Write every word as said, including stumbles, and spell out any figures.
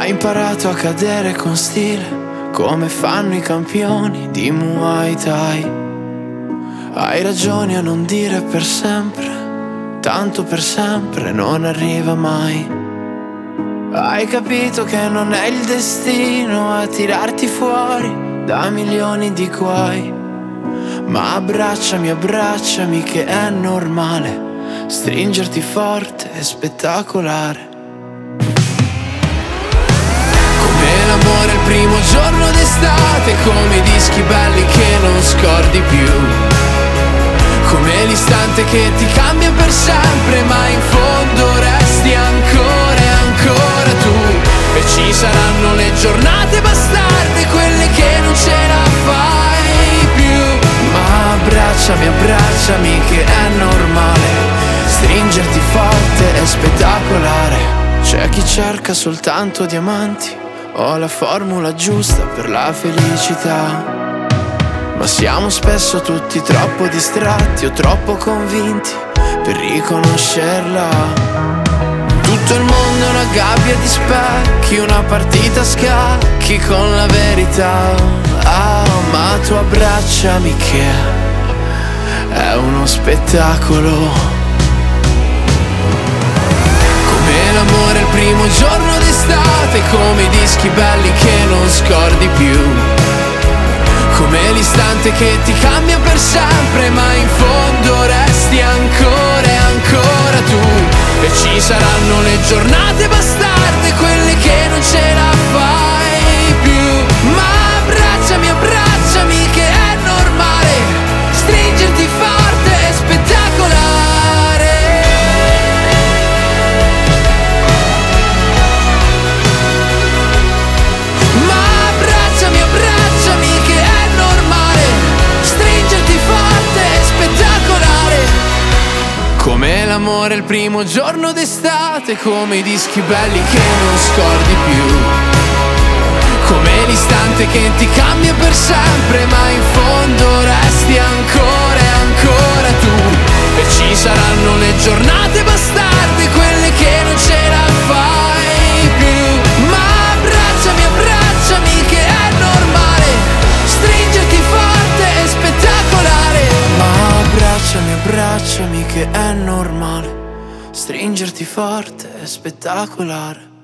Hai imparato a cadere con stile, come fanno i campioni di Muay Thai. Hai ragione a non dire per sempre, tanto per sempre non arriva mai. Hai capito che non è il destino a tirarti fuori da milioni di guai. Ma abbracciami, abbracciami che è normale stringerti forte e spettacolare. Come l'amore il primo giorno d'estate, come i dischi belli che non scordi più, come l'istante che ti cambia per sempre, ma in fondo resti ancora e ancora tu. E ci saranno le giornate bastarde, quelle che non ce la fai più. Ma abbracciami, abbracciami che è normale stringerti forte e spettacolare. C'è chi cerca soltanto diamanti, ho la formula giusta per la felicità. Ma siamo spesso tutti troppo distratti o troppo convinti per riconoscerla. Tutto il mondo è una gabbia di specchi, una partita a scacchi con la verità. Ah, ma tu abbracciami che è uno spettacolo. Come l'amore il primo giorno d'estate, come i dischi belli che non scordi più, come l'istante che ti cambia per sempre, ma in fondo resti ancora e ancora tu. E ci saranno le giornate bastarde, quelle che non ce la fai più. Ma abbracciami, abbracciami che è normale stringerti forte e spettacolare. Ma abbracciami, abbracciami che è normale stringerti forte e spettacolare. Come l'amore il primo giorno d'estate, come i dischi belli che non scordi più, come l'istante che ti cambia per sempre, ma in fondo resti ancora e ancora tu. E ci saranno le giornate bastarde, quelle che non ce la fai più. Ma abbracciami, abbracciami che è normale stringerti forte e spettacolare. Ma abbracciami, abbracciami che è normale stringerti forte e spettacolare.